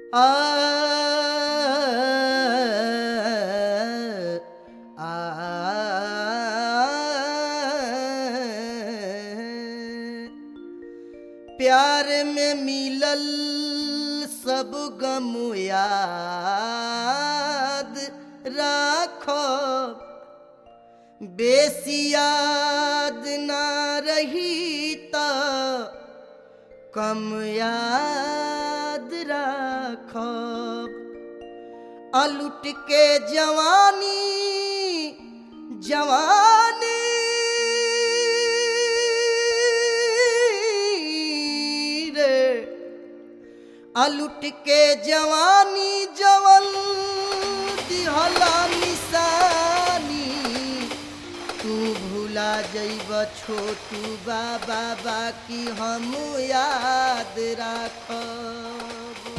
आ आ प्यार में मिलल सब गम याद राखो, बेसी याद ना रही त कम याद राखो। अलुट के जवानी जवानी रे, अलुट के जवानी जवल दिहला निशानी। तू भूला जइब छोटू बाबा, बाकी हम याद राखब।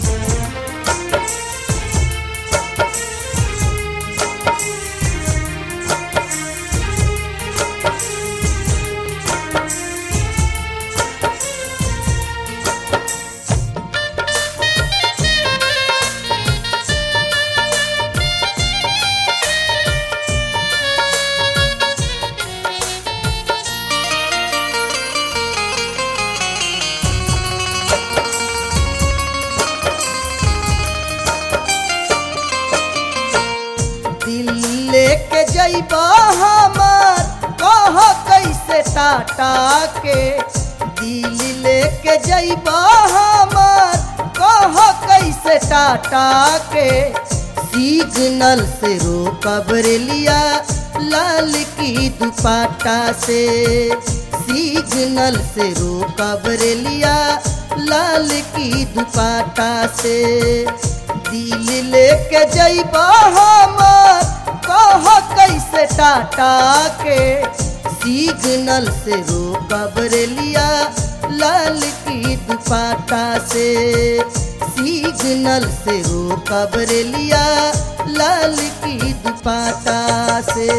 लेके जइबा हमार कह कैसे टाटा के, दिल लेके जइबा हमार कह कैसे टाटा के। सिग्नल से रोकब रेलिया लाल की दुपट्टा से, सिग्नल से रोकब रेलिया लाल की दुपट्टा से। दिल लेके जइबा हमार कह कैसे टाटा के, सिग्नल से रोकब रेलिया लाल की दुपट्टा से, सिग्नल से रोकब रेलिया लाल की दुपट्टा से।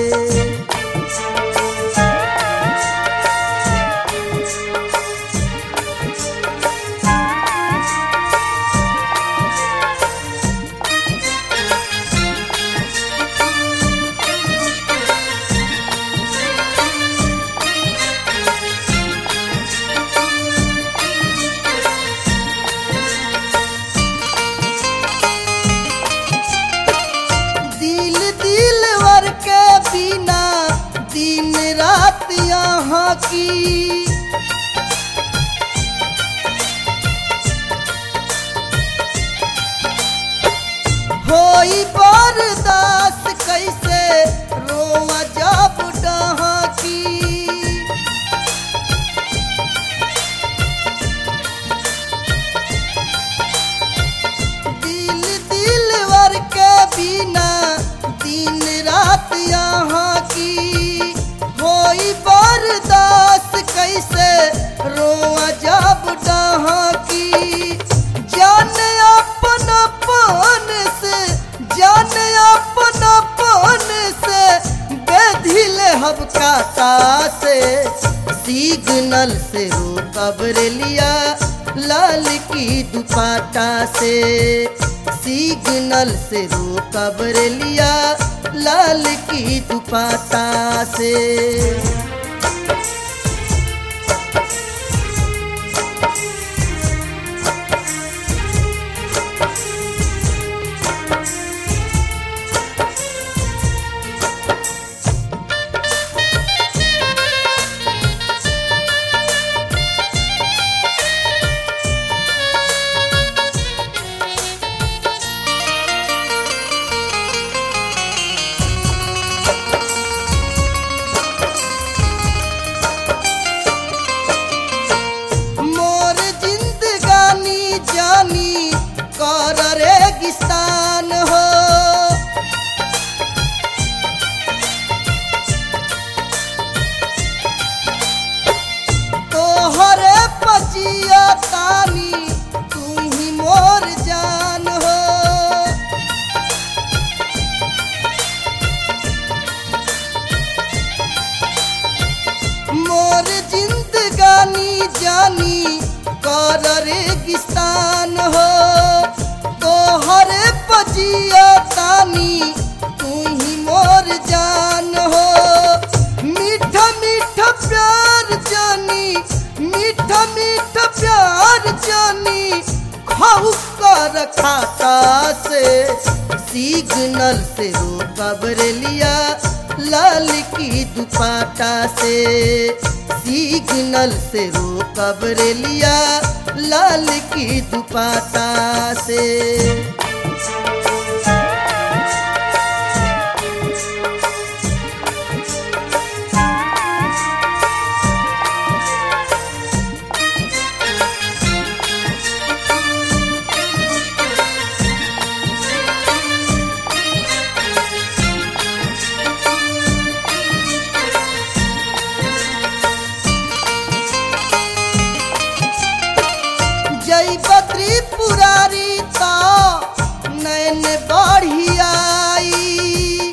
दिन रात यहाँ की होई बर्दाश्त कैसे रोआ जब डहाँ की। दिलवर के बिना दिन रात यहाँ की होई बर्दाश्त कैसे रोआ जब डहाँ की। जान अपन अपन से, जान अपन अपन से बेधिल हब काटा से। सिग्नल से रोकब रेलिया लाल की दुपट्टा से, सिग्नल से रोकब रेलिया लाल की दुपट्टा से। रानी तू ही मोर जान हो। मीठा मीठा प्यार जानी, मीठा मीठा प्यार जानी खाऊ कर खाता से। सिग्नल से रोकब रेलिया लाल की दुपट्टा से। सिग्नल से रोकब रेलिया लाल की दुपट्टा से। जय बद्री पुरारी तो नैन बढ़ियाई।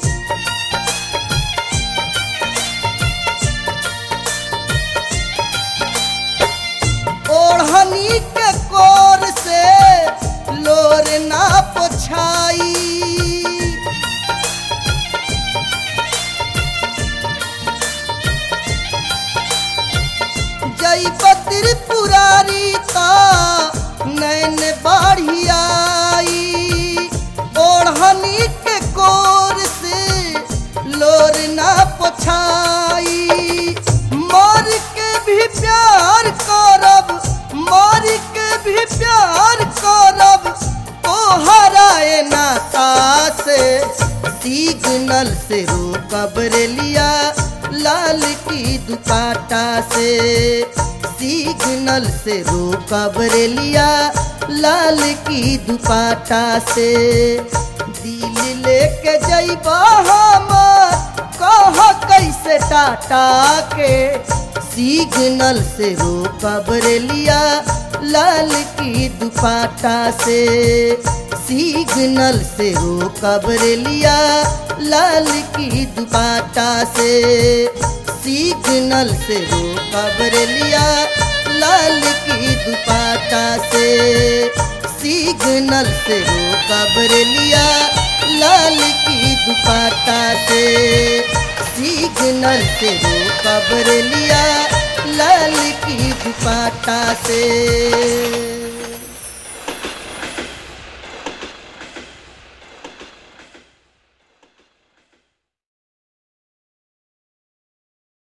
ओढ़नी के कोर से लोर ना पोछाई। जय बद्री पुरारी तो नैन बढ़ियाई। ओढ़नी के कोर से लोर ना पोछाई। मर के भी प्यार करब, मर के भी प्यार करब तोहराए नाता से। सिग्नल से रोकब रेलिया लाल की दुपट्टा से। सिग्नल से रोकब रेलिया लाल की दुपट्टा से। दिल लेके जइबा हमर कह कैसे टाटा के। सिग्नल से रोकब रेलिया लाल की दुपट्टा से। सिग्नल से रोकब रेलिया लाल की दुपट्टा से। सिग्नल से रोकब रेलिया लाल की दुपट्टा से। सिग्नल से रोकब रेलिया लाल की दुपट्टा से। सिग्नल से रोकब रेलिया लाल की दुपट्टा से।